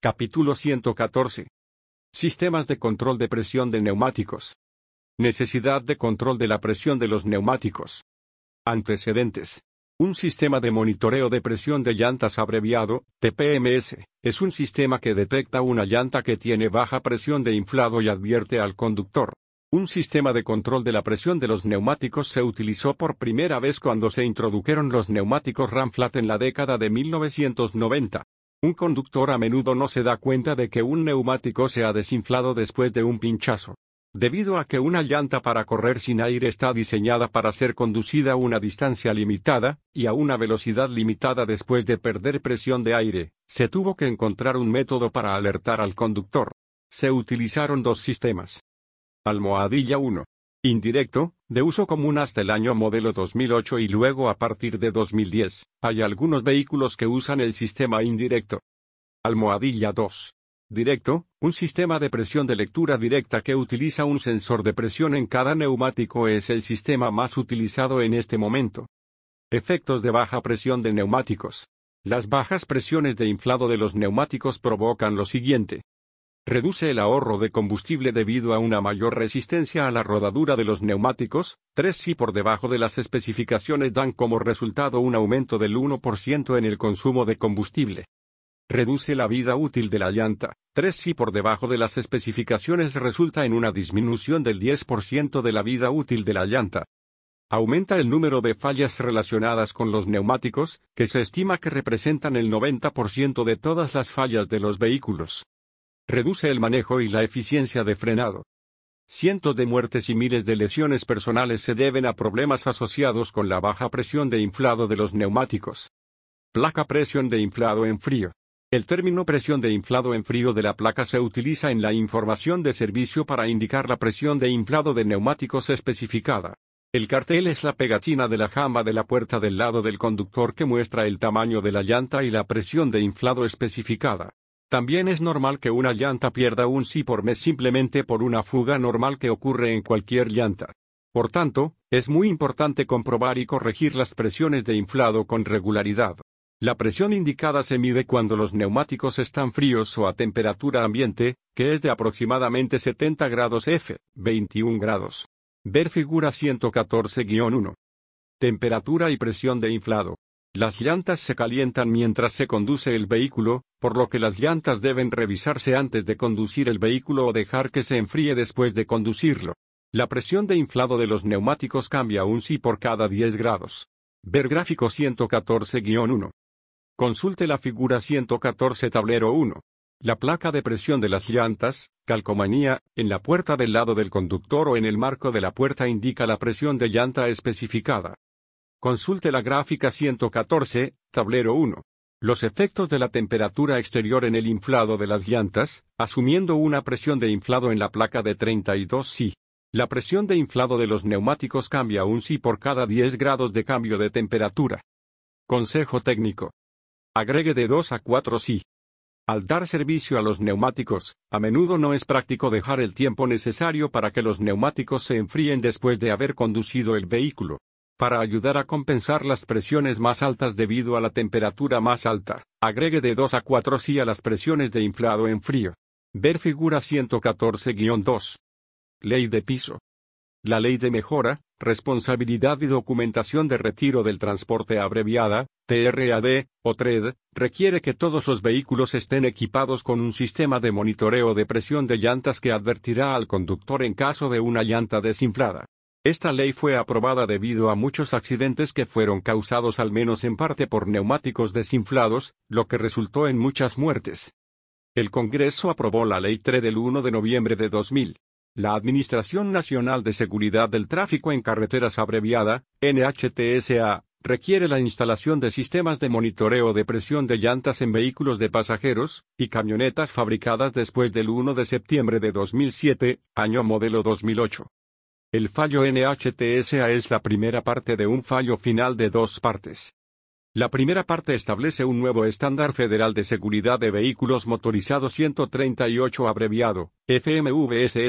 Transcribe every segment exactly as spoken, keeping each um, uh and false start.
Capítulo ciento catorce. Sistemas de control de presión de neumáticos. Necesidad de control de la presión de los neumáticos. Antecedentes. Un sistema de monitoreo de presión de llantas abreviado, T P M S, es un sistema que detecta una llanta que tiene baja presión de inflado y advierte al conductor. Un sistema de control de la presión de los neumáticos se utilizó por primera vez cuando se introdujeron los neumáticos Ram Flat en la década de mil novecientos noventa. Un conductor a menudo no se da cuenta de que un neumático se ha desinflado después de un pinchazo. Debido a que una llanta para correr sin aire está diseñada para ser conducida a una distancia limitada, y a una velocidad limitada después de perder presión de aire, se tuvo que encontrar un método para alertar al conductor. Se utilizaron dos sistemas. Almohadilla uno. Indirecto, de uso común hasta el año modelo dos mil ocho y luego a partir de dos mil diez, hay algunos vehículos que usan el sistema indirecto. Almohadilla dos. Directo, un sistema de presión de lectura directa que utiliza un sensor de presión en cada neumático es el sistema más utilizado en este momento. Efectos de baja presión de neumáticos. Las bajas presiones de inflado de los neumáticos provocan lo siguiente. Reduce el ahorro de combustible debido a una mayor resistencia a la rodadura de los neumáticos. tres Si por debajo de las especificaciones dan como resultado un aumento del uno por ciento en el consumo de combustible. Reduce la vida útil de la llanta. tres Si por debajo de las especificaciones resulta en una disminución del diez por ciento de la vida útil de la llanta. Aumenta el número de fallas relacionadas con los neumáticos, que se estima que representan el noventa por ciento de todas las fallas de los vehículos. Reduce el manejo y la eficiencia de frenado. Cientos de muertes y miles de lesiones personales se deben a problemas asociados con la baja presión de inflado de los neumáticos. Placa presión de inflado en frío. El término presión de inflado en frío de la placa se utiliza en la información de servicio para indicar la presión de inflado de neumáticos especificada. El cartel es la pegatina de la jamba de la puerta del lado del conductor que muestra el tamaño de la llanta y la presión de inflado especificada. También es normal que una llanta pierda un Si por mes simplemente por una fuga normal que ocurre en cualquier llanta. Por tanto, es muy importante comprobar y corregir las presiones de inflado con regularidad. La presión indicada se mide cuando los neumáticos están fríos o a temperatura ambiente, que es de aproximadamente setenta grados F, veintiún grados. Ver figura ciento catorce guión uno. Temperatura y presión de inflado. Las llantas se calientan mientras se conduce el vehículo, por lo que las llantas deben revisarse antes de conducir el vehículo o dejar que se enfríe después de conducirlo. La presión de inflado de los neumáticos cambia un Si por cada diez grados. Ver gráfico ciento catorce guión uno. Consulte la figura ciento catorce tablero uno. La placa de presión de las llantas, calcomanía, en la puerta del lado del conductor o en el marco de la puerta indica la presión de llanta especificada. Consulte la gráfica ciento catorce, tablero uno. Los efectos de la temperatura exterior en el inflado de las llantas, asumiendo una presión de inflado en la placa de treinta y dos Si. La presión de inflado de los neumáticos cambia un Si por cada diez grados de cambio de temperatura. Consejo técnico. Agregue de dos a cuatro Si. Al dar servicio a los neumáticos, a menudo no es práctico dejar el tiempo necesario para que los neumáticos se enfríen después de haber conducido el vehículo. Para ayudar a compensar las presiones más altas debido a la temperatura más alta, agregue de dos a cuatro Si a las presiones de inflado en frío. Ver figura ciento catorce guión dos. Ley de piso. La Ley de Mejora, Responsabilidad y Documentación de Retiro del Transporte abreviada, T R A D, o T R E D, requiere que todos los vehículos estén equipados con un sistema de monitoreo de presión de llantas que advertirá al conductor en caso de una llanta desinflada. Esta ley fue aprobada debido a muchos accidentes que fueron causados al menos en parte por neumáticos desinflados, lo que resultó en muchas muertes. El Congreso aprobó la Ley T R E D el uno de noviembre de dos mil. La Administración Nacional de Seguridad del Tráfico en Carreteras abreviada, N H T S A, requiere la instalación de sistemas de monitoreo de presión de llantas en vehículos de pasajeros y camionetas fabricadas después del uno de septiembre de dos mil siete, año modelo dos mil ocho. El fallo N H T S A es la primera parte de un fallo final de dos partes. La primera parte establece un nuevo estándar federal de seguridad de vehículos motorizados ciento treinta y ocho abreviado, F M V S S,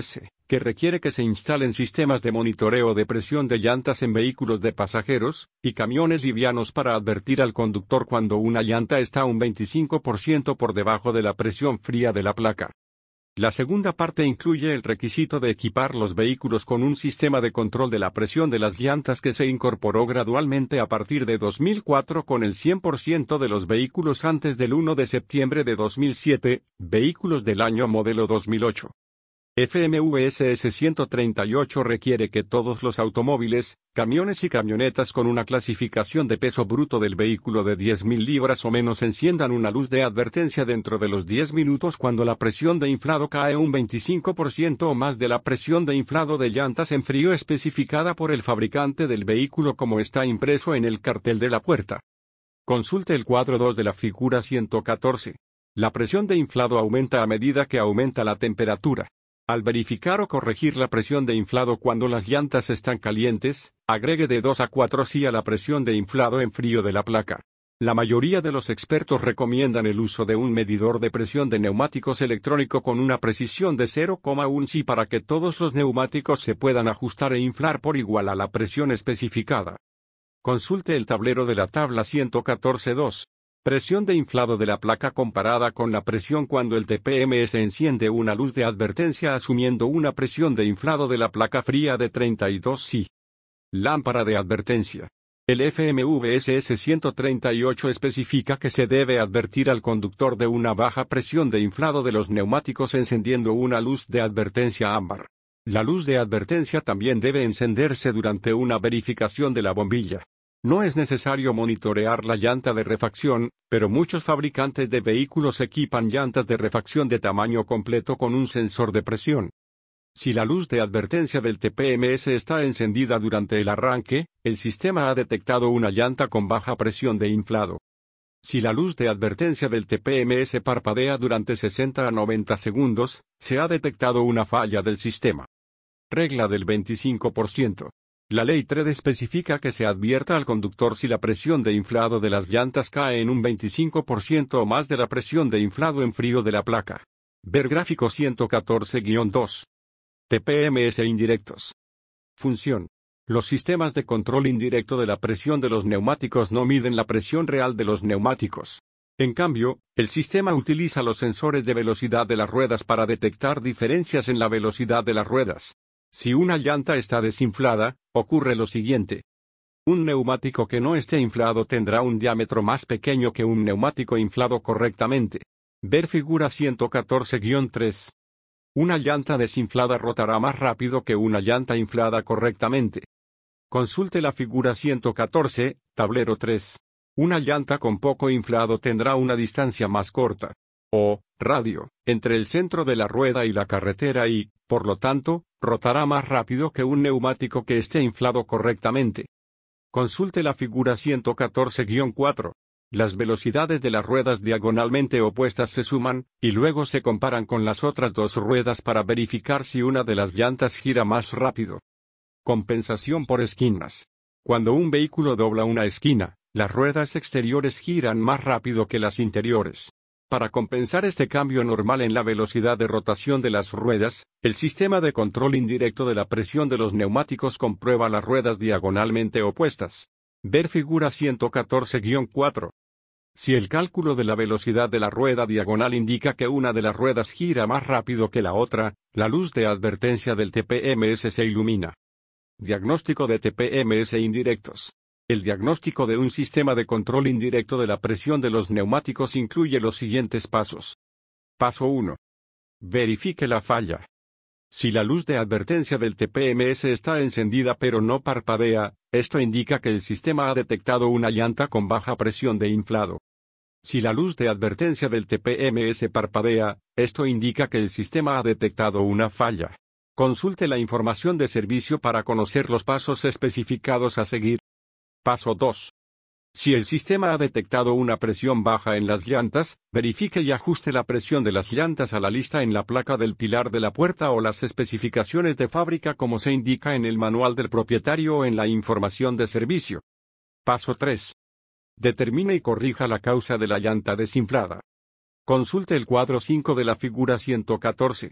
que requiere que se instalen sistemas de monitoreo de presión de llantas en vehículos de pasajeros y camiones livianos para advertir al conductor cuando una llanta está un veinticinco por ciento por debajo de la presión fría de la placa. La segunda parte incluye el requisito de equipar los vehículos con un sistema de control de la presión de las llantas que se incorporó gradualmente a partir de dos mil cuatro con el cien por ciento de los vehículos antes del primero de septiembre de dos mil siete, vehículos del año modelo dos mil ocho. F M V S S ciento treinta y ocho requiere que todos los automóviles, camiones y camionetas con una clasificación de peso bruto del vehículo de diez mil libras o menos enciendan una luz de advertencia dentro de los diez minutos cuando la presión de inflado cae un veinticinco por ciento o más de la presión de inflado de llantas en frío especificada por el fabricante del vehículo como está impreso en el cartel de la puerta. Consulte el cuadro dos de la figura ciento catorce. La presión de inflado aumenta a medida que aumenta la temperatura. Al verificar o corregir la presión de inflado cuando las llantas están calientes, agregue de dos a cuatro C I a la presión de inflado en frío de la placa. La mayoría de los expertos recomiendan el uso de un medidor de presión de neumáticos electrónico con una precisión de cero coma uno C I para que todos los neumáticos se puedan ajustar e inflar por igual a la presión especificada. Consulte el tablero de la tabla ciento catorce punto dos. Presión de inflado de la placa comparada con la presión cuando el T P M S enciende una luz de advertencia asumiendo una presión de inflado de la placa fría de treinta y dos C I. Lámpara de advertencia. El F M V S S ciento treinta y ocho especifica que se debe advertir al conductor de una baja presión de inflado de los neumáticos encendiendo una luz de advertencia ámbar. La luz de advertencia también debe encenderse durante una verificación de la bombilla. No es necesario monitorear la llanta de refacción, pero muchos fabricantes de vehículos equipan llantas de refacción de tamaño completo con un sensor de presión. Si la luz de advertencia del T P M S está encendida durante el arranque, el sistema ha detectado una llanta con baja presión de inflado. Si la luz de advertencia del T P M S parpadea durante sesenta a noventa segundos, se ha detectado una falla del sistema. Regla del veinticinco por ciento. La ley T R E D especifica que se advierta al conductor si la presión de inflado de las llantas cae en un veinticinco por ciento o más de la presión de inflado en frío de la placa. Ver gráfico ciento catorce guión dos. T P M S indirectos. Función. Los sistemas de control indirecto de la presión de los neumáticos no miden la presión real de los neumáticos. En cambio, el sistema utiliza los sensores de velocidad de las ruedas para detectar diferencias en la velocidad de las ruedas. Si una llanta está desinflada, ocurre lo siguiente. Un neumático que no esté inflado tendrá un diámetro más pequeño que un neumático inflado correctamente. Ver figura ciento catorce guión tres. Una llanta desinflada rotará más rápido que una llanta inflada correctamente. Consulte la figura ciento catorce, tablero tres. Una llanta con poco inflado tendrá una distancia más corta, o radio, entre el centro de la rueda y la carretera y, por lo tanto, rotará más rápido que un neumático que esté inflado correctamente. Consulte la figura ciento catorce guión cuatro. Las velocidades de las ruedas diagonalmente opuestas se suman, y luego se comparan con las otras dos ruedas para verificar si una de las llantas gira más rápido. Compensación por esquinas. Cuando un vehículo dobla una esquina, las ruedas exteriores giran más rápido que las interiores. Para compensar este cambio normal en la velocidad de rotación de las ruedas, el sistema de control indirecto de la presión de los neumáticos comprueba las ruedas diagonalmente opuestas. Ver figura ciento catorce guión cuatro. Si el cálculo de la velocidad de la rueda diagonal indica que una de las ruedas gira más rápido que la otra, la luz de advertencia del T P M S se ilumina. Diagnóstico de T P M S indirectos. El diagnóstico de un sistema de control indirecto de la presión de los neumáticos incluye los siguientes pasos. Paso uno. Verifique la falla. Si la luz de advertencia del T P M S está encendida pero no parpadea, esto indica que el sistema ha detectado una llanta con baja presión de inflado. Si la luz de advertencia del T P M S parpadea, esto indica que el sistema ha detectado una falla. Consulte la información de servicio para conocer los pasos especificados a seguir. Paso dos. Si el sistema ha detectado una presión baja en las llantas, verifique y ajuste la presión de las llantas a la lista en la placa del pilar de la puerta o las especificaciones de fábrica como se indica en el manual del propietario o en la información de servicio. Paso tres. Determine y corrija la causa de la llanta desinflada. Consulte el cuadro cinco de la figura ciento catorce.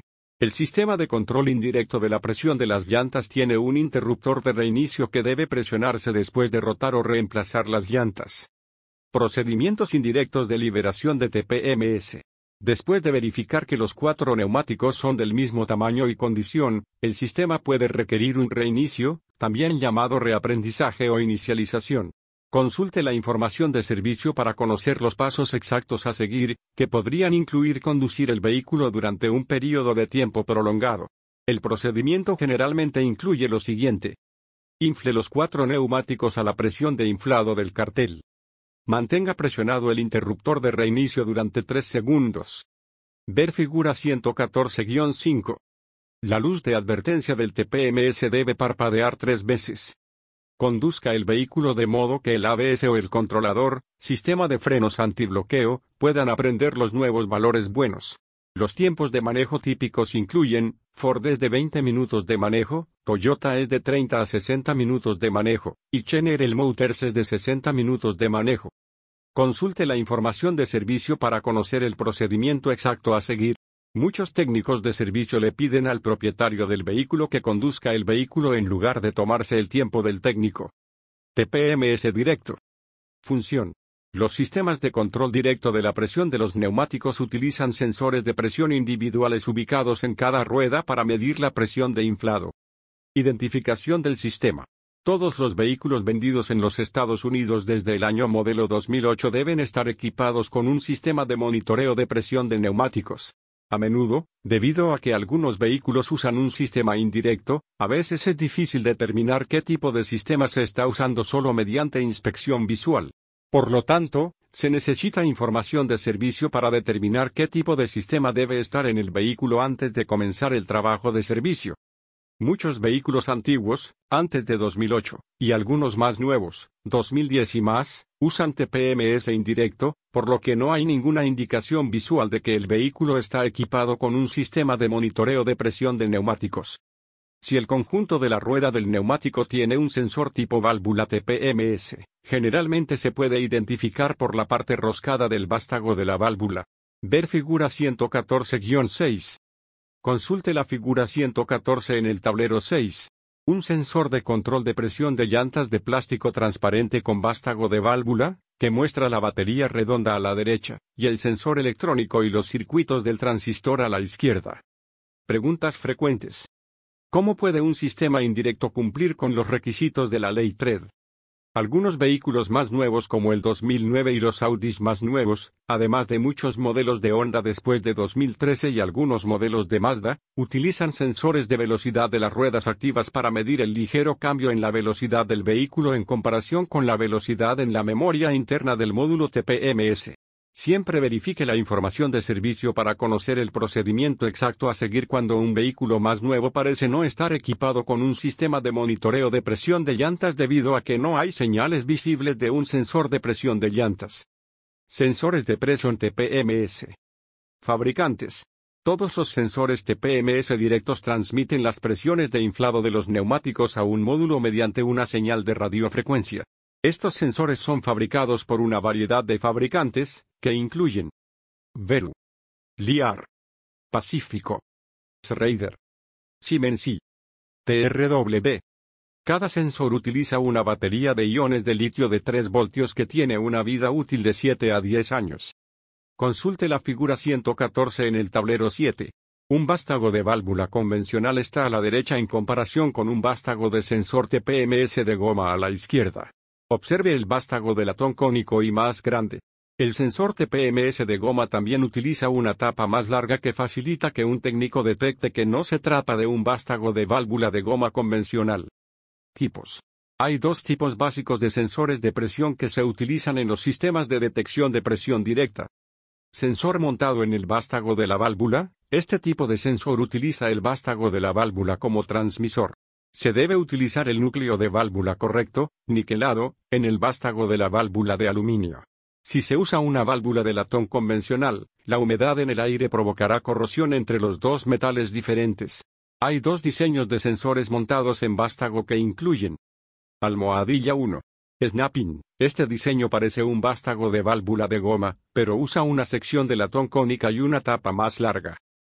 El sistema de control indirecto de la presión de las llantas tiene un interruptor de reinicio que debe presionarse después de rotar o reemplazar las llantas. Procedimientos indirectos de liberación de T P M S. Después de verificar que los cuatro neumáticos son del mismo tamaño y condición, el sistema puede requerir un reinicio, también llamado reaprendizaje o inicialización. Consulte la información de servicio para conocer los pasos exactos a seguir, que podrían incluir conducir el vehículo durante un periodo de tiempo prolongado. El procedimiento generalmente incluye lo siguiente. Infle los cuatro neumáticos a la presión de inflado del cartel. Mantenga presionado el interruptor de reinicio durante tres segundos. Ver figura ciento catorce guión cinco. La luz de advertencia del T P M S debe parpadear tres veces. Conduzca el vehículo de modo que el A B S o el controlador, sistema de frenos antibloqueo, puedan aprender los nuevos valores buenos. Los tiempos de manejo típicos incluyen, Ford es de veinte minutos de manejo, Toyota es de treinta a sesenta minutos de manejo, y General Motors es de sesenta minutos de manejo. Consulte la información de servicio para conocer el procedimiento exacto a seguir. Muchos técnicos de servicio le piden al propietario del vehículo que conduzca el vehículo en lugar de tomarse el tiempo del técnico. T P M S directo. Función. Los sistemas de control directo de la presión de los neumáticos utilizan sensores de presión individuales ubicados en cada rueda para medir la presión de inflado. Identificación del sistema. Todos los vehículos vendidos en los Estados Unidos desde el año modelo dos mil ocho deben estar equipados con un sistema de monitoreo de presión de neumáticos. A menudo, debido a que algunos vehículos usan un sistema indirecto, a veces es difícil determinar qué tipo de sistema se está usando solo mediante inspección visual. Por lo tanto, se necesita información de servicio para determinar qué tipo de sistema debe estar en el vehículo antes de comenzar el trabajo de servicio. Muchos vehículos antiguos, antes de dos mil ocho, y algunos más nuevos, dos mil diez y más, usan T P M S indirecto, por lo que no hay ninguna indicación visual de que el vehículo está equipado con un sistema de monitoreo de presión de neumáticos. Si el conjunto de la rueda del neumático tiene un sensor tipo válvula T P M S, generalmente se puede identificar por la parte roscada del vástago de la válvula. Ver figura ciento catorce guión seis. Consulte la figura ciento catorce en el tablero seis. Un sensor de control de presión de llantas de plástico transparente con vástago de válvula, que muestra la batería redonda a la derecha, y el sensor electrónico y los circuitos del transistor a la izquierda. Preguntas frecuentes. ¿Cómo puede un sistema indirecto cumplir con los requisitos de la ley T R E D? Algunos vehículos más nuevos como el dos mil nueve y los Audis más nuevos, además de muchos modelos de Honda después de dos mil trece y algunos modelos de Mazda, utilizan sensores de velocidad de las ruedas activas para medir el ligero cambio en la velocidad del vehículo en comparación con la velocidad en la memoria interna del módulo T P M S. Siempre verifique la información de servicio para conocer el procedimiento exacto a seguir cuando un vehículo más nuevo parece no estar equipado con un sistema de monitoreo de presión de llantas debido a que no hay señales visibles de un sensor de presión de llantas. Sensores de presión T P M S. Fabricantes. Todos los sensores T P M S directos transmiten las presiones de inflado de los neumáticos a un módulo mediante una señal de radiofrecuencia. Estos sensores son fabricados por una variedad de fabricantes, que incluyen Veru, Lear, Pacífico, Schrader, Siemens y T R W. Cada sensor utiliza una batería de iones de litio de tres voltios que tiene una vida útil de siete a diez años. Consulte la figura ciento catorce en el tablero siete. Un vástago de válvula convencional está a la derecha en comparación con un vástago de sensor T P M S de goma a la izquierda. Observe el vástago de latón cónico y más grande. El sensor T P M S de goma también utiliza una tapa más larga que facilita que un técnico detecte que no se trata de un vástago de válvula de goma convencional. Tipos. Hay dos tipos básicos de sensores de presión que se utilizan en los sistemas de detección de presión directa. Sensor montado en el vástago de la válvula. Este tipo de sensor utiliza el vástago de la válvula como transmisor. Se debe utilizar el núcleo de válvula correcto, niquelado, en el vástago de la válvula de aluminio. Si se usa una válvula de latón convencional, la humedad en el aire provocará corrosión entre los dos metales diferentes. Hay dos diseños de sensores montados en vástago que incluyen Almohadilla uno. Snapping. Este diseño parece un vástago de válvula de goma, pero usa una sección de latón cónica y una tapa más larga.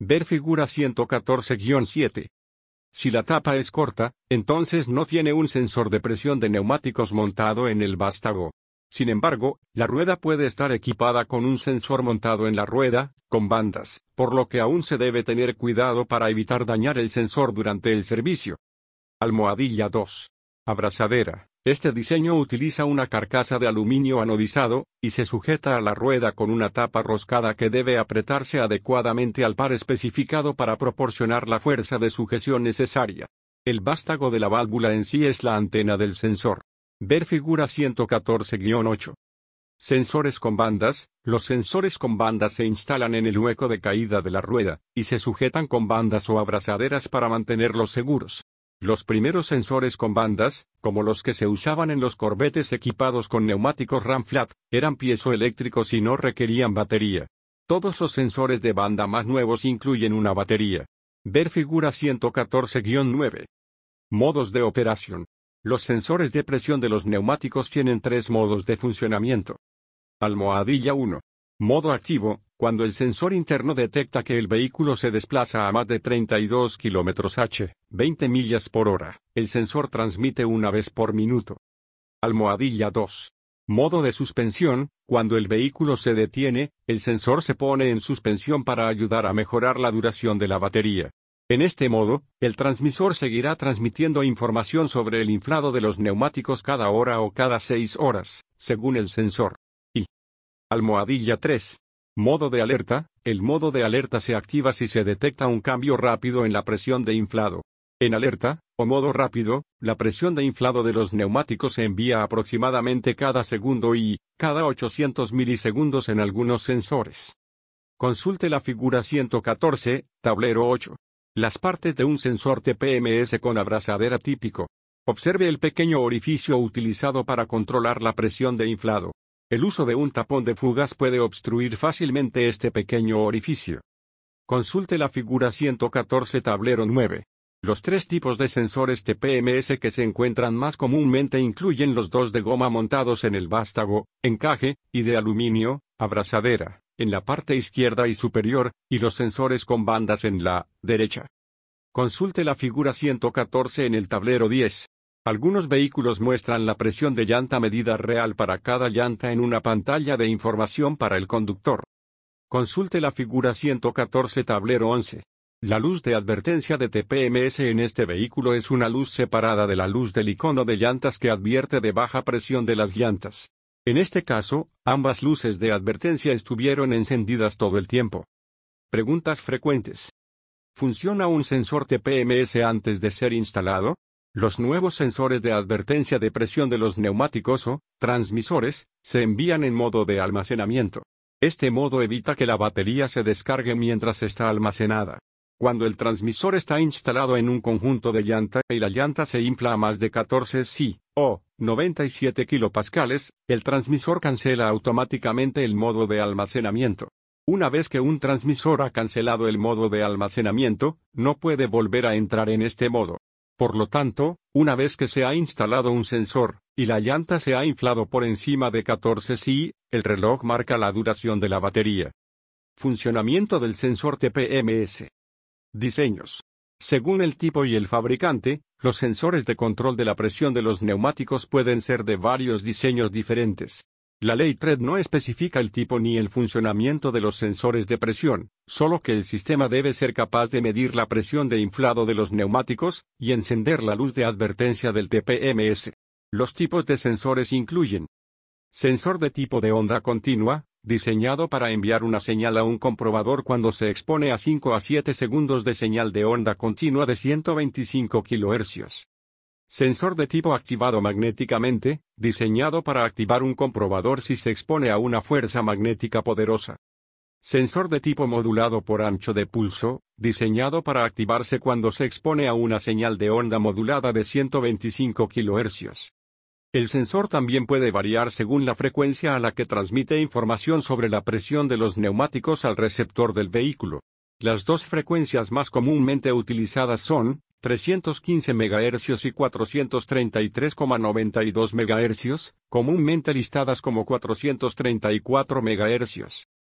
Ver figura ciento catorce guión siete. Si la tapa es corta, entonces no tiene un sensor de presión de neumáticos montado en el vástago. Sin embargo, la rueda puede estar equipada con un sensor montado en la rueda, con bandas, por lo que aún se debe tener cuidado para evitar dañar el sensor durante el servicio. Almohadilla dos. Abrazadera. Este diseño utiliza una carcasa de aluminio anodizado, y se sujeta a la rueda con una tapa roscada que debe apretarse adecuadamente al par especificado para proporcionar la fuerza de sujeción necesaria. El vástago de la válvula en sí es la antena del sensor. Ver figura ciento catorce guión ocho. Sensores con bandas. Los sensores con bandas se instalan en el hueco de caída de la rueda, y se sujetan con bandas o abrazaderas para mantenerlos seguros. Los primeros sensores con bandas, como los que se usaban en los corbetes equipados con neumáticos Ram Flat, eran piezoeléctricos y no requerían batería. Todos los sensores de banda más nuevos incluyen una batería. Ver figura ciento catorce guión nueve. Modos de operación. Los sensores de presión de los neumáticos tienen tres modos de funcionamiento. Almohadilla uno. Modo activo, cuando el sensor interno detecta que el vehículo se desplaza a más de treinta y dos kilómetros hora, veinte millas por hora, el sensor transmite una vez por minuto. Almohadilla dos. Modo de suspensión, cuando el vehículo se detiene, el sensor se pone en suspensión para ayudar a mejorar la duración de la batería. En este modo, el transmisor seguirá transmitiendo información sobre el inflado de los neumáticos cada hora o cada seis horas, según el sensor. Y almohadilla tres. Modo de alerta. El modo de alerta se activa si se detecta un cambio rápido en la presión de inflado. En alerta, o modo rápido, la presión de inflado de los neumáticos se envía aproximadamente cada segundo y, cada ochocientos milisegundos en algunos sensores. Consulte la figura ciento catorce, tablero ocho. Las partes de un sensor T P M S con abrazadera típico. Observe el pequeño orificio utilizado para controlar la presión de inflado. El uso de un tapón de fugas puede obstruir fácilmente este pequeño orificio. Consulte la figura ciento catorce tablero nueve. Los tres tipos de sensores T P M S que se encuentran más comúnmente incluyen los dos de goma montados en el vástago, encaje, y de aluminio, abrazadera, en la parte izquierda y superior, y los sensores con bandas en la derecha. Consulte la figura ciento catorce en el tablero diez. Algunos vehículos muestran la presión de llanta medida real para cada llanta en una pantalla de información para el conductor. Consulte la figura ciento catorce tablero once. La luz de advertencia de T P M S en este vehículo es una luz separada de la luz del icono de llantas que advierte de baja presión de las llantas. En este caso, ambas luces de advertencia estuvieron encendidas todo el tiempo. Preguntas frecuentes. ¿Funciona un sensor T P M S antes de ser instalado? Los nuevos sensores de advertencia de presión de los neumáticos o transmisores se envían en modo de almacenamiento. Este modo evita que la batería se descargue mientras está almacenada. Cuando el transmisor está instalado en un conjunto de llanta y la llanta se infla a más de catorce psi, o noventa y siete kilopascales, el transmisor cancela automáticamente el modo de almacenamiento. Una vez que un transmisor ha cancelado el modo de almacenamiento, no puede volver a entrar en este modo. Por lo tanto, una vez que se ha instalado un sensor, y la llanta se ha inflado por encima de catorce psi, el reloj marca la duración de la batería. Funcionamiento del sensor T P M S. Diseños. Según el tipo y el fabricante, los sensores de control de la presión de los neumáticos pueden ser de varios diseños diferentes. La ley T R E D no especifica el tipo ni el funcionamiento de los sensores de presión, solo que el sistema debe ser capaz de medir la presión de inflado de los neumáticos, y encender la luz de advertencia del T P M S. Los tipos de sensores incluyen: sensor de tipo de onda continua, diseñado para enviar una señal a un comprobador cuando se expone a cinco a siete segundos de señal de onda continua de ciento veinticinco kilohercios. Sensor de tipo activado magnéticamente, diseñado para activar un comprobador si se expone a una fuerza magnética poderosa. Sensor de tipo modulado por ancho de pulso, diseñado para activarse cuando se expone a una señal de onda modulada de ciento veinticinco kilohercios. El sensor también puede variar según la frecuencia a la que transmite información sobre la presión de los neumáticos al receptor del vehículo. Las dos frecuencias más comúnmente utilizadas son trescientos quince megahercios y cuatrocientos treinta y tres coma noventa y dos megahercios, comúnmente listadas como cuatrocientos treinta y cuatro megahercios.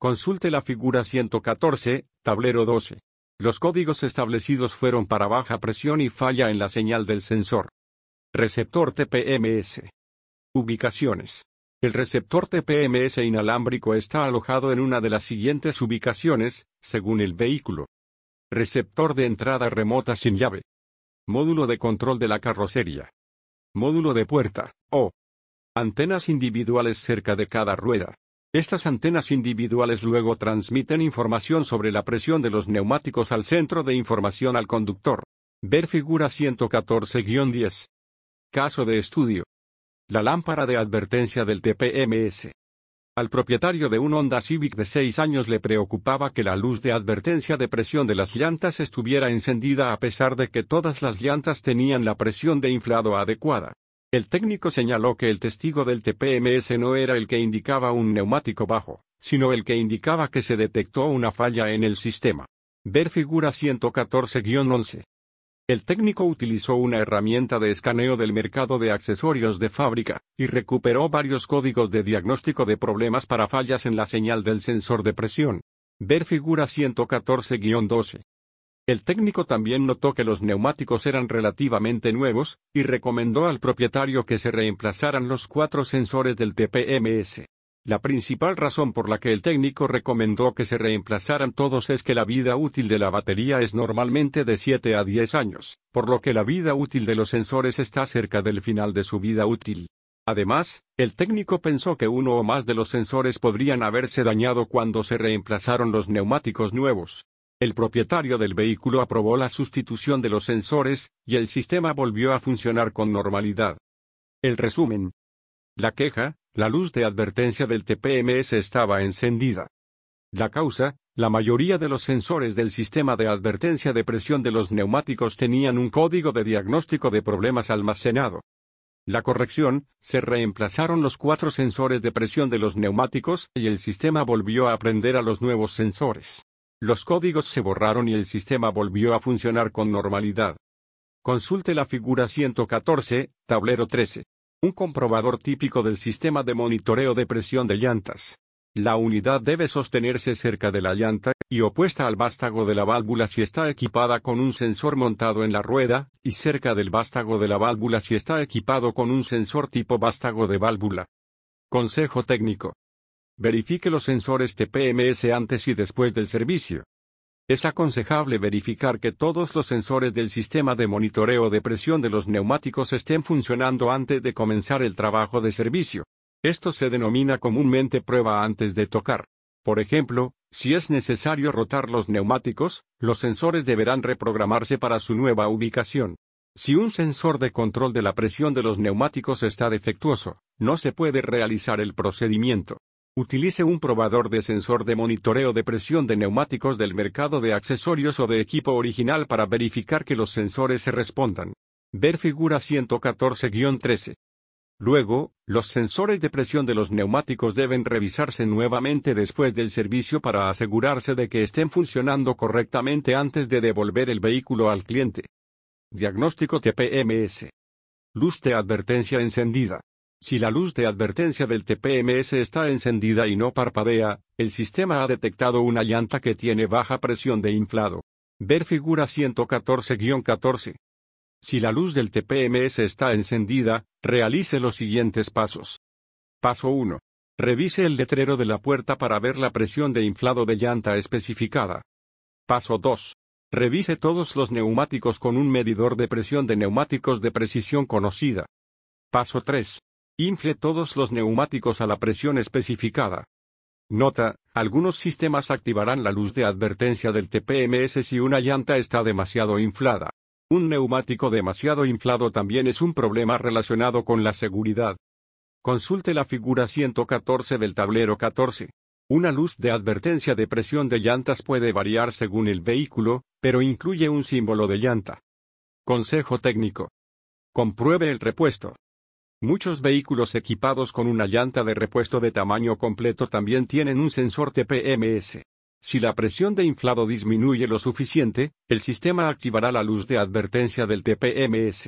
Consulte la figura ciento catorce, tablero doce. Los códigos establecidos fueron para baja presión y falla en la señal del sensor. Receptor T P M S. Ubicaciones. El receptor T P M S inalámbrico está alojado en una de las siguientes ubicaciones, según el vehículo. Receptor de entrada remota sin llave. Módulo de control de la carrocería. Módulo de puerta, o antenas individuales cerca de cada rueda. Estas antenas individuales luego transmiten información sobre la presión de los neumáticos al centro de información al conductor. Ver figura ciento catorce guión diez. Caso de estudio. La lámpara de advertencia del T P M S. Al propietario de un Honda Civic de seis años le preocupaba que la luz de advertencia de presión de las llantas estuviera encendida a pesar de que todas las llantas tenían la presión de inflado adecuada. El técnico señaló que el testigo del T P M S no era el que indicaba un neumático bajo, sino el que indicaba que se detectó una falla en el sistema. Ver figura ciento catorce guión once. El técnico utilizó una herramienta de escaneo del mercado de accesorios de fábrica, y recuperó varios códigos de diagnóstico de problemas para fallas en la señal del sensor de presión. Ver figura ciento catorce guión doce. El técnico también notó que los neumáticos eran relativamente nuevos, y recomendó al propietario que se reemplazaran los cuatro sensores del T P M S. La principal razón por la que el técnico recomendó que se reemplazaran todos es que la vida útil de la batería es normalmente de siete a diez años, por lo que la vida útil de los sensores está cerca del final de su vida útil. Además, el técnico pensó que uno o más de los sensores podrían haberse dañado cuando se reemplazaron los neumáticos nuevos. El propietario del vehículo aprobó la sustitución de los sensores, y el sistema volvió a funcionar con normalidad. El resumen. La queja, la luz de advertencia del T P M S estaba encendida. La causa, la mayoría de los sensores del sistema de advertencia de presión de los neumáticos tenían un código de diagnóstico de problemas almacenado. La corrección, se reemplazaron los cuatro sensores de presión de los neumáticos y el sistema volvió a aprender a los nuevos sensores. Los códigos se borraron y el sistema volvió a funcionar con normalidad. Consulte la figura ciento catorce, tablero trece. Un comprobador típico del sistema de monitoreo de presión de llantas. La unidad debe sostenerse cerca de la llanta, y opuesta al vástago de la válvula si está equipada con un sensor montado en la rueda, y cerca del vástago de la válvula si está equipado con un sensor tipo vástago de válvula. Consejo técnico. Verifique los sensores T P M S antes y después del servicio. Es aconsejable verificar que todos los sensores del sistema de monitoreo de presión de los neumáticos estén funcionando antes de comenzar el trabajo de servicio. Esto se denomina comúnmente prueba antes de tocar. Por ejemplo, si es necesario rotar los neumáticos, los sensores deberán reprogramarse para su nueva ubicación. Si un sensor de control de la presión de los neumáticos está defectuoso, no se puede realizar el procedimiento. Utilice un probador de sensor de monitoreo de presión de neumáticos del mercado de accesorios o de equipo original para verificar que los sensores se respondan. Ver figura ciento catorce guión trece. Luego, los sensores de presión de los neumáticos deben revisarse nuevamente después del servicio para asegurarse de que estén funcionando correctamente antes de devolver el vehículo al cliente. Diagnóstico T P M S. Luz de advertencia encendida. Si la luz de advertencia del T P M S está encendida y no parpadea, el sistema ha detectado una llanta que tiene baja presión de inflado. Ver figura ciento catorce guión catorce. Si la luz del T P M S está encendida, realice los siguientes pasos. Paso uno. Revise el letrero de la puerta para ver la presión de inflado de llanta especificada. Paso dos. Revise todos los neumáticos con un medidor de presión de neumáticos de precisión conocida. Paso tres. Infle todos los neumáticos a la presión especificada. Nota, algunos sistemas activarán la luz de advertencia del T P M S si una llanta está demasiado inflada. Un neumático demasiado inflado también es un problema relacionado con la seguridad. Consulte la figura ciento catorce del tablero catorce. Una luz de advertencia de presión de llantas puede variar según el vehículo, pero incluye un símbolo de llanta. Consejo técnico. Compruebe el repuesto. Muchos vehículos equipados con una llanta de repuesto de tamaño completo también tienen un sensor T P M S. Si la presión de inflado disminuye lo suficiente, el sistema activará la luz de advertencia del T P M S.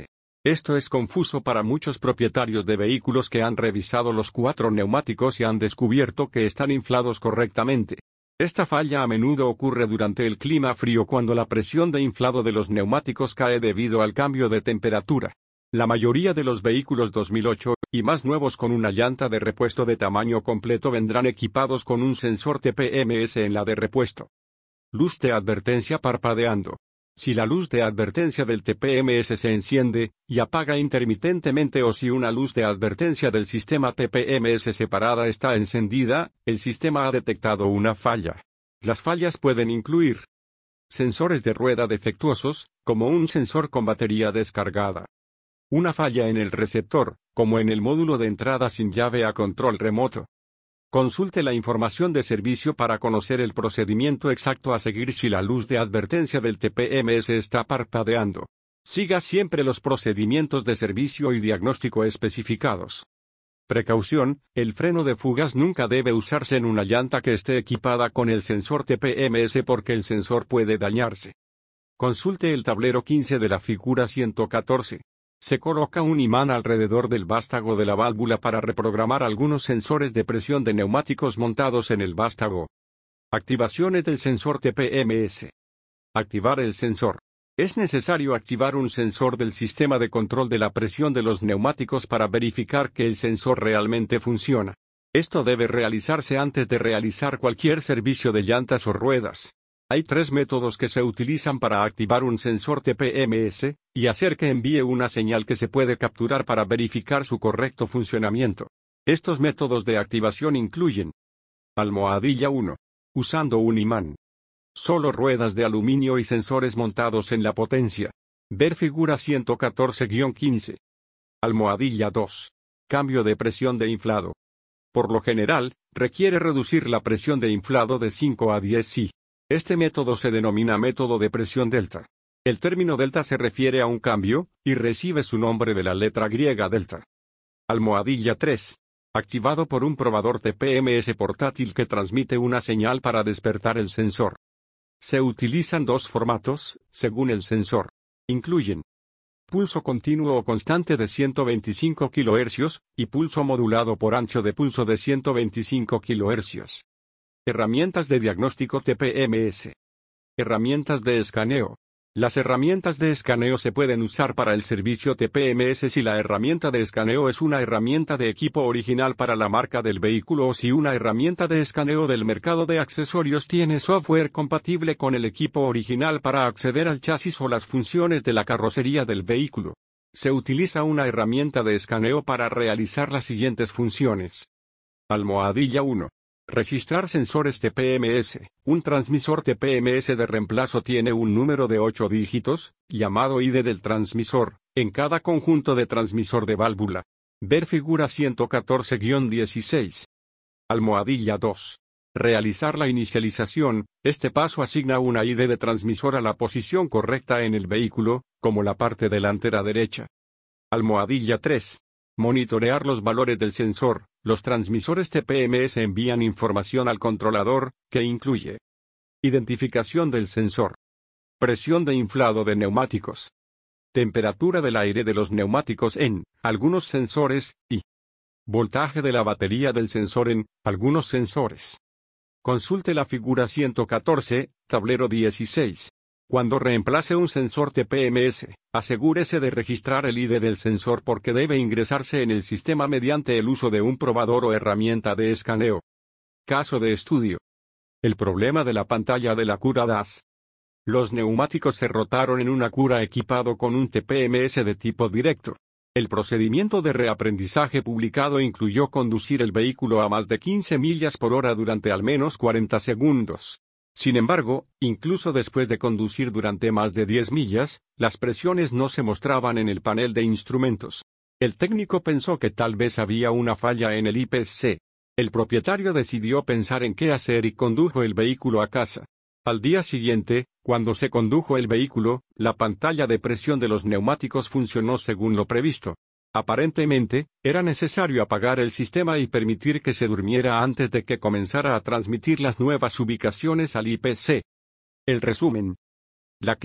Esto es confuso para muchos propietarios de vehículos que han revisado los cuatro neumáticos y han descubierto que están inflados correctamente. Esta falla a menudo ocurre durante el clima frío cuando la presión de inflado de los neumáticos cae debido al cambio de temperatura. La mayoría de los vehículos dos mil ocho, y más nuevos con una llanta de repuesto de tamaño completo vendrán equipados con un sensor T P M S en la de repuesto. Luz de advertencia parpadeando. Si la luz de advertencia del T P M S se enciende y apaga intermitentemente o si una luz de advertencia del sistema T P M S separada está encendida, el sistema ha detectado una falla. Las fallas pueden incluir sensores de rueda defectuosos, como un sensor con batería descargada. Una falla en el receptor, como en el módulo de entrada sin llave a control remoto. Consulte la información de servicio para conocer el procedimiento exacto a seguir si la luz de advertencia del T P M S está parpadeando. Siga siempre los procedimientos de servicio y diagnóstico especificados. Precaución, el freno de fugas nunca debe usarse en una llanta que esté equipada con el sensor T P M S porque el sensor puede dañarse. Consulte el tablero quince de la figura ciento catorce. Se coloca un imán alrededor del vástago de la válvula para reprogramar algunos sensores de presión de neumáticos montados en el vástago. Activaciones del sensor T P M S. Activar el sensor. Es necesario activar un sensor del sistema de control de la presión de los neumáticos para verificar que el sensor realmente funciona. Esto debe realizarse antes de realizar cualquier servicio de llantas o ruedas. Hay tres métodos que se utilizan para activar un sensor T P M S, y hacer que envíe una señal que se puede capturar para verificar su correcto funcionamiento. Estos métodos de activación incluyen: almohadilla uno. Usando un imán. Solo ruedas de aluminio y sensores montados en la potencia. Ver figura ciento catorce guión quince. Almohadilla dos. Cambio de presión de inflado. Por lo general, requiere reducir la presión de inflado de cinco a diez psi. Este método se denomina método de presión delta. El término delta se refiere a un cambio, y recibe su nombre de la letra griega delta. Almohadilla tres. Activado por un probador T P M S portátil que transmite una señal para despertar el sensor. Se utilizan dos formatos, según el sensor. Incluyen pulso continuo o constante de ciento veinticinco kilohercios, y pulso modulado por ancho de pulso de ciento veinticinco kilohercios. Herramientas de diagnóstico T P M S. Herramientas de escaneo. Las herramientas de escaneo se pueden usar para el servicio T P M S si la herramienta de escaneo es una herramienta de equipo original para la marca del vehículo o si una herramienta de escaneo del mercado de accesorios tiene software compatible con el equipo original para acceder al chasis o las funciones de la carrocería del vehículo. Se utiliza una herramienta de escaneo para realizar las siguientes funciones. Almohadilla uno. Registrar sensores T P M S. Un transmisor T P M S de reemplazo tiene un número de ocho dígitos, llamado I D del transmisor, en cada conjunto de transmisor de válvula. Ver figura ciento catorce guión dieciséis. Almohadilla dos. Realizar la inicialización. Este paso asigna una I D de transmisor a la posición correcta en el vehículo, como la parte delantera derecha. Almohadilla tres. Monitorear los valores del sensor. Los transmisores T P M S envían información al controlador, que incluye identificación del sensor, presión de inflado de neumáticos, temperatura del aire de los neumáticos en algunos sensores, y voltaje de la batería del sensor en algunos sensores. Consulte la figura ciento catorce, tablero dieciséis. Cuando reemplace un sensor T P M S, asegúrese de registrar el I D del sensor porque debe ingresarse en el sistema mediante el uso de un probador o herramienta de escaneo. Caso de estudio. El problema de la pantalla de la cura D A S. Los neumáticos se rotaron en una cura equipado con un T P M S de tipo directo. El procedimiento de reaprendizaje publicado incluyó conducir el vehículo a más de quince millas por hora durante al menos cuarenta segundos. Sin embargo, incluso después de conducir durante más de diez millas, las presiones no se mostraban en el panel de instrumentos. El técnico pensó que tal vez había una falla en el I P C. El propietario decidió pensar en qué hacer y condujo el vehículo a casa. Al día siguiente, cuando se condujo el vehículo, la pantalla de presión de los neumáticos funcionó según lo previsto. Aparentemente, era necesario apagar el sistema y permitir que se durmiera antes de que comenzara a transmitir las nuevas ubicaciones al I P C. El resumen. La queja,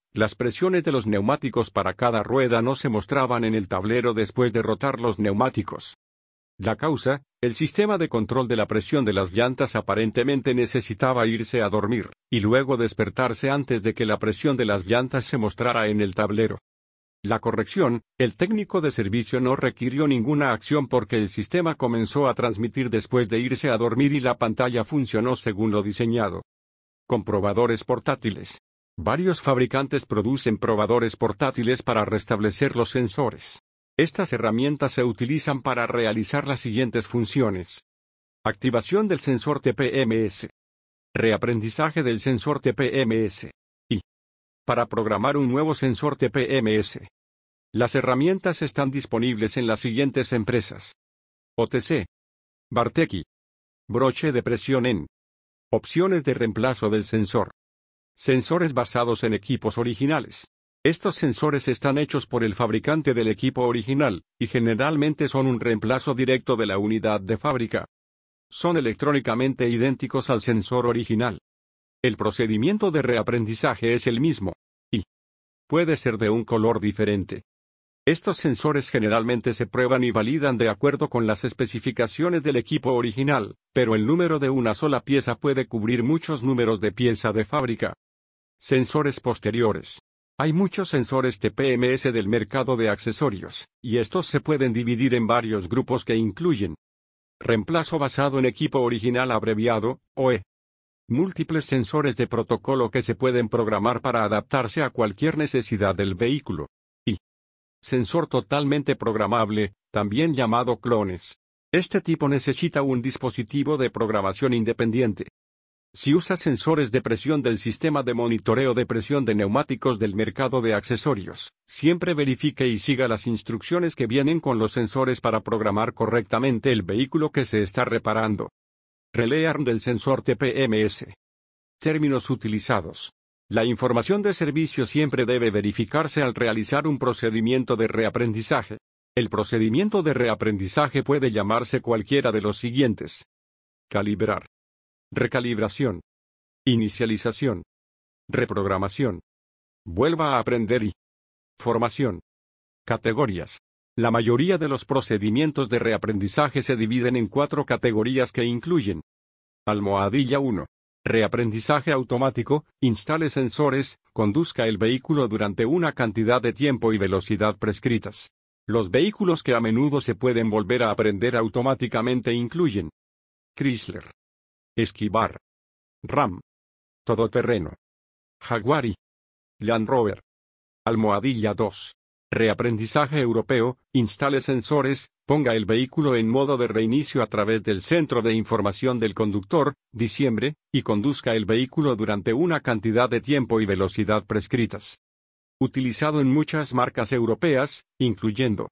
Las presiones de los neumáticos para cada rueda no se mostraban en el tablero después de rotar los neumáticos. La causa, el sistema de control de la presión de las llantas aparentemente necesitaba irse a dormir, y luego despertarse antes de que la presión de las llantas se mostrara en el tablero. La corrección, el técnico de servicio no requirió ninguna acción porque el sistema comenzó a transmitir después de irse a dormir y la pantalla funcionó según lo diseñado. Comprobadores portátiles. Varios fabricantes producen probadores portátiles para restablecer los sensores. Estas herramientas se utilizan para realizar las siguientes funciones. Activación del sensor T P M S. Reaprendizaje del sensor T P M S. Y para programar un nuevo sensor T P M S. Las herramientas están disponibles en las siguientes empresas. O T C. Barteki. Broche de presión en. Opciones de reemplazo del sensor. Sensores basados en equipos originales. Estos sensores están hechos por el fabricante del equipo original, y generalmente son un reemplazo directo de la unidad de fábrica. Son electrónicamente idénticos al sensor original. El procedimiento de reaprendizaje es el mismo, y puede ser de un color diferente. Estos sensores generalmente se prueban y validan de acuerdo con las especificaciones del equipo original, pero el número de una sola pieza puede cubrir muchos números de pieza de fábrica. Sensores posteriores. Hay muchos sensores T P M S del mercado de accesorios, y estos se pueden dividir en varios grupos que incluyen reemplazo basado en equipo original abreviado, O E. Múltiples sensores de protocolo que se pueden programar para adaptarse a cualquier necesidad del vehículo. Y sensor totalmente programable, también llamado clones. Este tipo necesita un dispositivo de programación independiente. Si usa sensores de presión del sistema de monitoreo de presión de neumáticos del mercado de accesorios, siempre verifique y siga las instrucciones que vienen con los sensores para programar correctamente el vehículo que se está reparando. Relay A R M del sensor T P M S. Términos utilizados. La información de servicio siempre debe verificarse al realizar un procedimiento de reaprendizaje. El procedimiento de reaprendizaje puede llamarse cualquiera de los siguientes. Calibrar. Recalibración. Inicialización. Reprogramación. Vuelva a aprender y formación. Categorías. La mayoría de los procedimientos de reaprendizaje se dividen en cuatro categorías que incluyen. Almohadilla uno. Reaprendizaje automático, instale sensores, conduzca el vehículo durante una cantidad de tiempo y velocidad prescritas. Los vehículos que a menudo se pueden volver a aprender automáticamente incluyen Chrysler, Esquivar, Ram, Todoterreno, Jaguar y Land Rover. Almohadilla dos. Reaprendizaje europeo, instale sensores, ponga el vehículo en modo de reinicio a través del centro de información del conductor, diciembre, y conduzca el vehículo durante una cantidad de tiempo y velocidad prescritas. Utilizado en muchas marcas europeas, incluyendo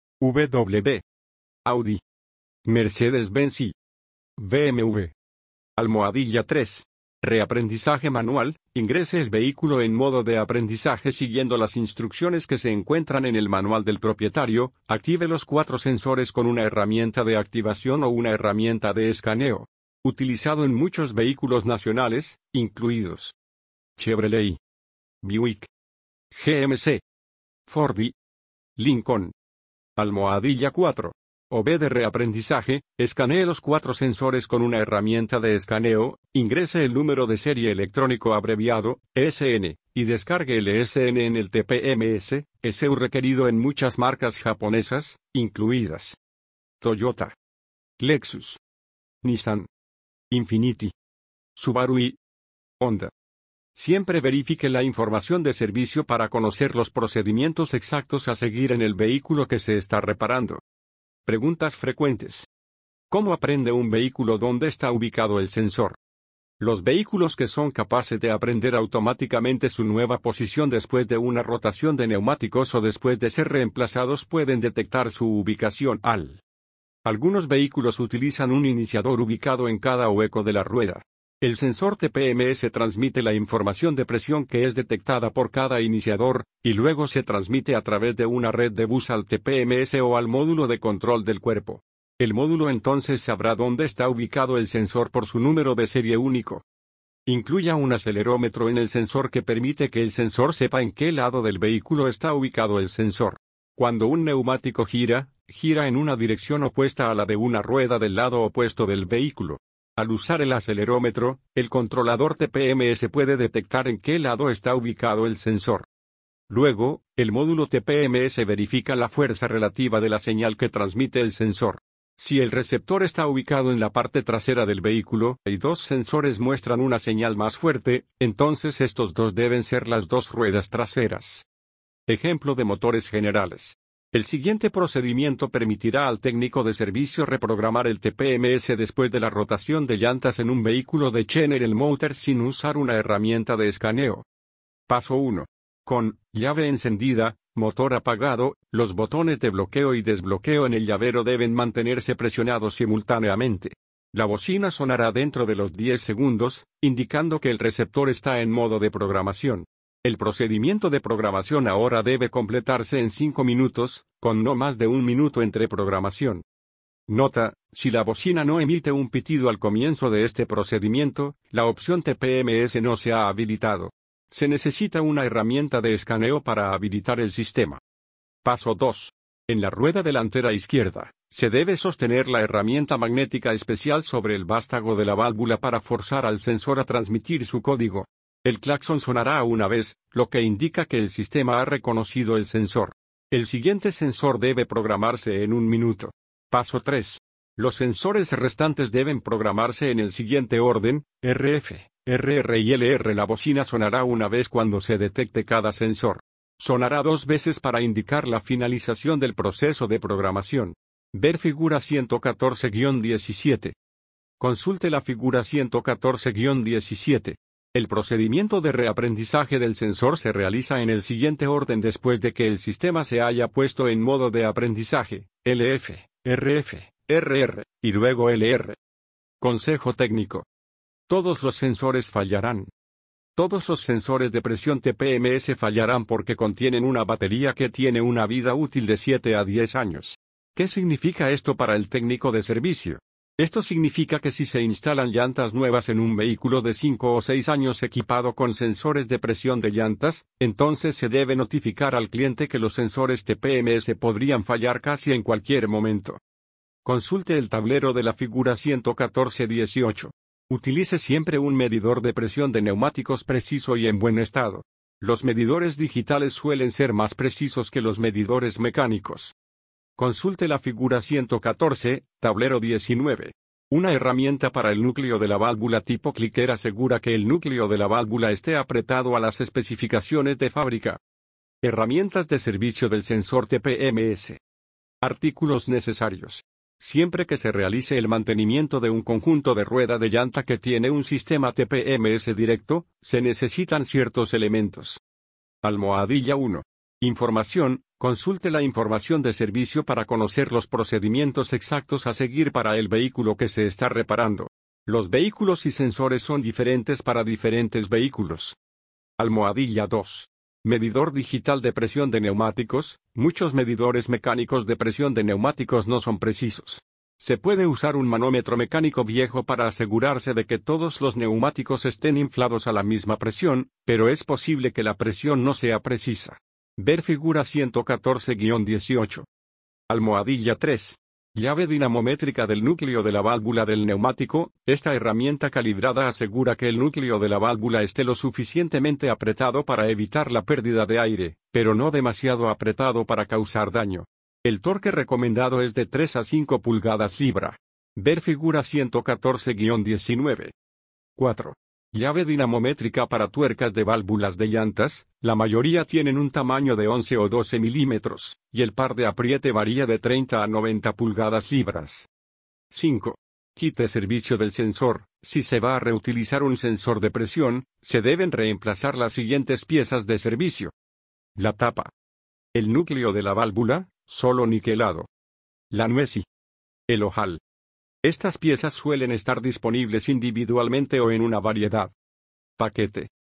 V W, Audi, Mercedes-Benz y B M W. Almohadilla tres. Reaprendizaje manual, ingrese el vehículo en modo de aprendizaje siguiendo las instrucciones que se encuentran en el manual del propietario, active los cuatro sensores con una herramienta de activación o una herramienta de escaneo. Utilizado en muchos vehículos nacionales, incluidos Chevrolet, Buick, G M C, Ford y Lincoln. Almohadilla cuatro. O B de reaprendizaje, escanee los cuatro sensores con una herramienta de escaneo, ingrese el número de serie electrónico abreviado, E S N, y descargue el E S N en el T P M S, S U requerido en muchas marcas japonesas, incluidas Toyota, Lexus, Nissan, Infiniti, Subaru y Honda. Siempre verifique la información de servicio para conocer los procedimientos exactos a seguir en el vehículo que se está reparando. Preguntas frecuentes. ¿Cómo aprende un vehículo dónde está ubicado el sensor? Los vehículos que son capaces de aprender automáticamente su nueva posición después de una rotación de neumáticos o después de ser reemplazados pueden detectar su ubicación al. Algunos vehículos utilizan un iniciador ubicado en cada hueco de la rueda. El sensor T P M S transmite la información de presión que es detectada por cada iniciador, y luego se transmite a través de una red de bus al T P M S o al módulo de control del cuerpo. El módulo entonces sabrá dónde está ubicado el sensor por su número de serie único. Incluya un acelerómetro en el sensor que permite que el sensor sepa en qué lado del vehículo está ubicado el sensor. Cuando un neumático gira, gira en una dirección opuesta a la de una rueda del lado opuesto del vehículo. Al usar el acelerómetro, el controlador T P M S puede detectar en qué lado está ubicado el sensor. Luego, el módulo T P M S verifica la fuerza relativa de la señal que transmite el sensor. Si el receptor está ubicado en la parte trasera del vehículo y dos sensores muestran una señal más fuerte, entonces estos dos deben ser las dos ruedas traseras. Ejemplo de motores generales. El siguiente procedimiento permitirá al técnico de servicio reprogramar el T P M S después de la rotación de llantas en un vehículo de General Motors sin usar una herramienta de escaneo. Paso uno. Con llave encendida, motor apagado, los botones de bloqueo y desbloqueo en el llavero deben mantenerse presionados simultáneamente. La bocina sonará dentro de los diez segundos, indicando que el receptor está en modo de programación. El procedimiento de programación ahora debe completarse en cinco minutos, con no más de un minuto entre programación. Nota: si la bocina no emite un pitido al comienzo de este procedimiento, la opción T P M S no se ha habilitado. Se necesita una herramienta de escaneo para habilitar el sistema. Paso dos. En la rueda delantera izquierda, se debe sostener la herramienta magnética especial sobre el vástago de la válvula para forzar al sensor a transmitir su código. El claxon sonará una vez, lo que indica que el sistema ha reconocido el sensor. El siguiente sensor debe programarse en un minuto. Paso tres. Los sensores restantes deben programarse en el siguiente orden: R F, R R y L R. La bocina sonará una vez cuando se detecte cada sensor. Sonará dos veces para indicar la finalización del proceso de programación. Ver figura ciento catorce guión diecisiete. Consulte la figura ciento catorce guión diecisiete. El procedimiento de reaprendizaje del sensor se realiza en el siguiente orden después de que el sistema se haya puesto en modo de aprendizaje: L F, R F, R R, y luego L R. Consejo técnico. Todos los sensores fallarán. Todos los sensores de presión T P M S fallarán porque contienen una batería que tiene una vida útil de siete a diez años. ¿Qué significa esto para el técnico de servicio? Esto significa que si se instalan llantas nuevas en un vehículo de cinco o seis años equipado con sensores de presión de llantas, entonces se debe notificar al cliente que los sensores T P M S podrían fallar casi en cualquier momento. Consulte el tablero de la figura ciento catorce dieciocho. Utilice siempre un medidor de presión de neumáticos preciso y en buen estado. Los medidores digitales suelen ser más precisos que los medidores mecánicos. Consulte la figura ciento catorce, tablero diecinueve. Una herramienta para el núcleo de la válvula tipo clicker asegura que el núcleo de la válvula esté apretado a las especificaciones de fábrica. Herramientas de servicio del sensor T P M S. Artículos necesarios. Siempre que se realice el mantenimiento de un conjunto de rueda de llanta que tiene un sistema T P M S directo, se necesitan ciertos elementos. Almohadilla uno. Información. Consulte la información de servicio para conocer los procedimientos exactos a seguir para el vehículo que se está reparando. Los vehículos y sensores son diferentes para diferentes vehículos. Almohadilla dos. Medidor digital de presión de neumáticos. Muchos medidores mecánicos de presión de neumáticos no son precisos. Se puede usar un manómetro mecánico viejo para asegurarse de que todos los neumáticos estén inflados a la misma presión, pero es posible que la presión no sea precisa. Ver figura ciento catorce guión dieciocho. Almohadilla tres. Llave dinamométrica del núcleo de la válvula del neumático. Esta herramienta calibrada asegura que el núcleo de la válvula esté lo suficientemente apretado para evitar la pérdida de aire, pero no demasiado apretado para causar daño. El torque recomendado es de tres a cinco pulgadas libra. Ver figura ciento catorce guión diecinueve. cuatro. Llave dinamométrica para tuercas de válvulas de llantas. La mayoría tienen un tamaño de once o doce milímetros, y el par de apriete varía de treinta a noventa pulgadas libras. cinco. Kit de servicio del sensor. Si se va a reutilizar un sensor de presión, se deben reemplazar las siguientes piezas de servicio. La tapa. El núcleo de la válvula, solo niquelado. La nuez y el ojal. Estas piezas suelen estar disponibles individualmente o en una variedad. Paquete.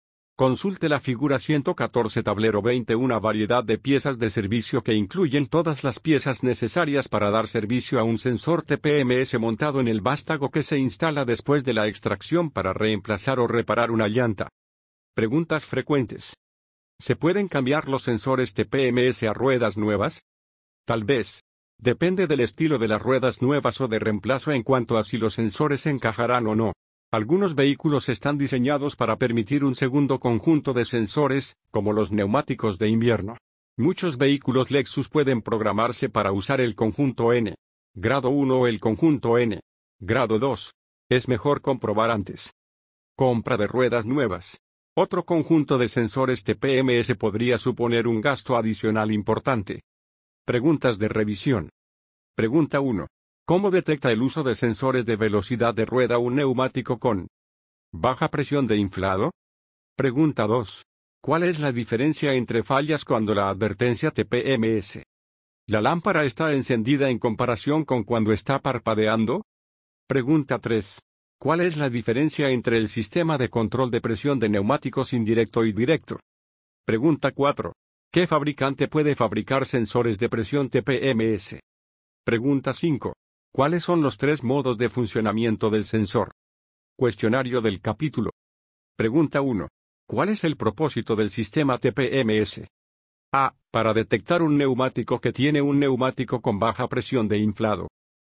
Consulte la figura ciento catorce tablero veinte, una variedad de piezas de servicio que incluyen todas las piezas necesarias para dar servicio a un sensor T P M S montado en el vástago que se instala después de la extracción para reemplazar o reparar una llanta. Preguntas frecuentes. ¿Se pueden cambiar los sensores T P M S a ruedas nuevas? Tal vez. Depende del estilo de las ruedas nuevas o de reemplazo en cuanto a si los sensores encajarán o no. Algunos vehículos están diseñados para permitir un segundo conjunto de sensores, como los neumáticos de invierno. Muchos vehículos Lexus pueden programarse para usar el conjunto N. Grado uno o el conjunto N. Grado dos. Es mejor comprobar antes. Compra de ruedas nuevas. Otro conjunto de sensores T P M S podría suponer un gasto adicional importante. Preguntas de revisión. Pregunta uno. ¿Cómo detecta el uso de sensores de velocidad de rueda un neumático con baja presión de inflado? Pregunta dos. ¿Cuál es la diferencia entre fallas cuando la advertencia T P M S? ¿La lámpara está encendida en comparación con cuando está parpadeando? Pregunta tres. ¿Cuál es la diferencia entre el sistema de control de presión de neumáticos indirecto y directo? Pregunta cuatro. ¿Qué fabricante puede fabricar sensores de presión T P M S? Pregunta cinco. ¿Cuáles son los tres modos de funcionamiento del sensor? Cuestionario del capítulo. Pregunta uno. ¿Cuál es el propósito del sistema T P M S? A. Para detectar un neumático que tiene un neumático con baja presión de inflado.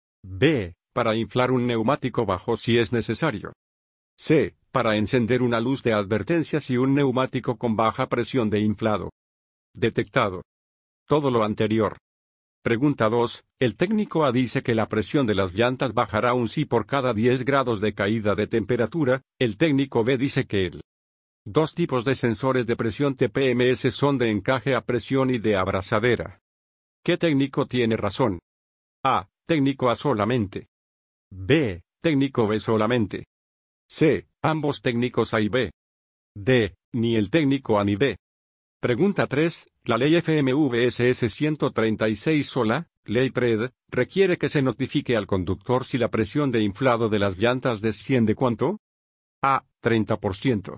B. Para inflar un neumático bajo si es necesario. C. Para encender una luz de advertencia si un neumático con baja presión de inflado. Detectado. Todo lo anterior. Pregunta dos. El técnico A dice que la presión de las llantas bajará un si por cada diez grados de caída de temperatura. El técnico B dice que el dos tipos de sensores de presión T P M S son de encaje a presión y de abrazadera. ¿Qué técnico tiene razón? A. Técnico A solamente. B. Técnico B solamente. C. Ambos técnicos A y B. D. Ni el técnico A ni B. Pregunta tres. La ley F M V S S ciento treinta y seis sola, ley P R E D, requiere que se notifique al conductor si la presión de inflado de las llantas desciende ¿cuánto? A. treinta por ciento.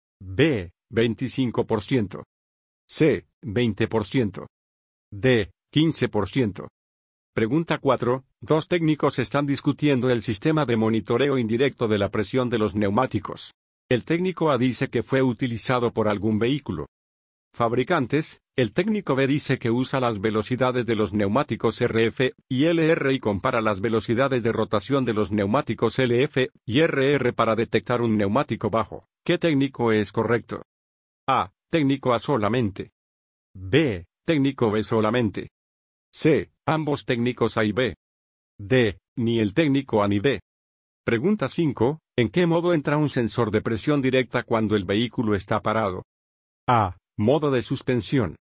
B. veinticinco por ciento. C. veinte por ciento. D. quince por ciento. Pregunta cuatro. Dos técnicos están discutiendo el sistema de monitoreo indirecto de la presión de los neumáticos. El técnico A dice que fue utilizado por algún vehículo. Fabricantes, el técnico B dice que usa las velocidades de los neumáticos R F y L R y compara las velocidades de rotación de los neumáticos L F y R R para detectar un neumático bajo. ¿Qué técnico es correcto? A. Técnico A solamente. B. Técnico B solamente. C. Ambos técnicos A y B. D. Ni el técnico A ni B. Pregunta cinco. ¿En qué modo entra un sensor de presión directa cuando el vehículo está parado? A. Modo de suspensión.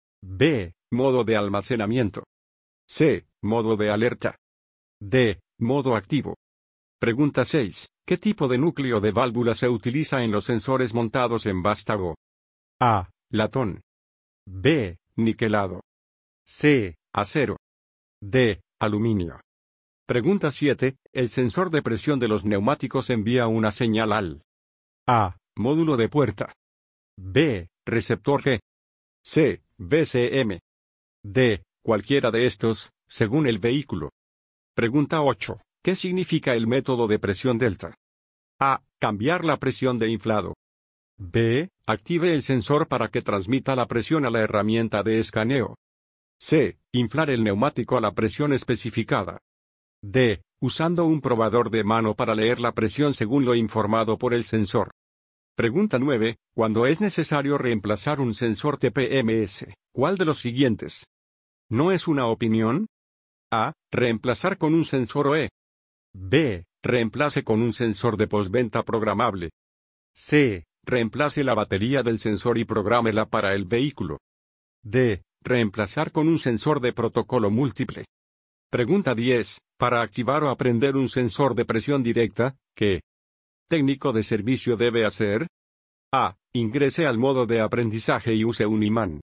B. Modo de almacenamiento. C. Modo de alerta. D. Modo activo. Pregunta seis. ¿Qué tipo de núcleo de válvula se utiliza en los sensores montados en vástago? A. Latón. B. Niquelado. C. Acero. D. Aluminio. Pregunta siete. El sensor de presión de los neumáticos envía una señal al A. Módulo de puerta. B. Receptor G. C. V C M. D. Cualquiera de estos, según el vehículo. Pregunta ocho. ¿Qué significa el método de presión delta? A. Cambiar la presión de inflado. B. Active el sensor para que transmita la presión a la herramienta de escaneo. C. Inflar el neumático a la presión especificada. D. Usando un probador de mano para leer la presión según lo informado por el sensor. Pregunta nueve. Cuando es necesario reemplazar un sensor T P M S, ¿cuál de los siguientes no es una opinión? A. Reemplazar con un sensor O E. B. Reemplace con un sensor de postventa programable. C. Reemplace la batería del sensor y prográmela para el vehículo. D. Reemplazar con un sensor de protocolo múltiple. Pregunta diez. Para activar o aprender un sensor de presión directa, ¿qué técnico de servicio debe hacer? A. Ingrese al modo de aprendizaje y use un imán.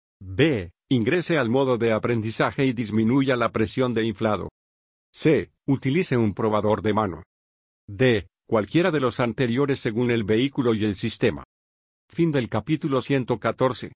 B. Ingrese al modo de aprendizaje y disminuya la presión de inflado. C. Utilice un probador de mano. D. Cualquiera de los anteriores según el vehículo y el sistema. Fin del capítulo ciento catorce.